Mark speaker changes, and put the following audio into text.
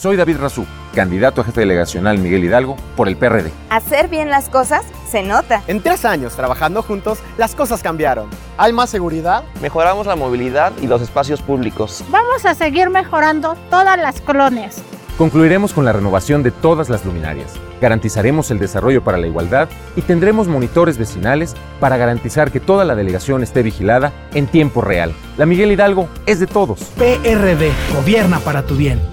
Speaker 1: Soy David Razú, candidato a jefe delegacional Miguel Hidalgo por el PRD.
Speaker 2: Hacer bien las cosas se nota.
Speaker 3: En 3 años trabajando juntos, las cosas cambiaron. Hay más seguridad.
Speaker 4: Mejoramos la movilidad y los espacios públicos.
Speaker 5: Vamos a seguir mejorando todas las colonias.
Speaker 1: Concluiremos con la renovación de todas las luminarias. Garantizaremos el desarrollo para la igualdad y tendremos monitores vecinales para garantizar que toda la delegación esté vigilada en tiempo real. La Miguel Hidalgo es de todos.
Speaker 6: PRD, gobierna para tu bien.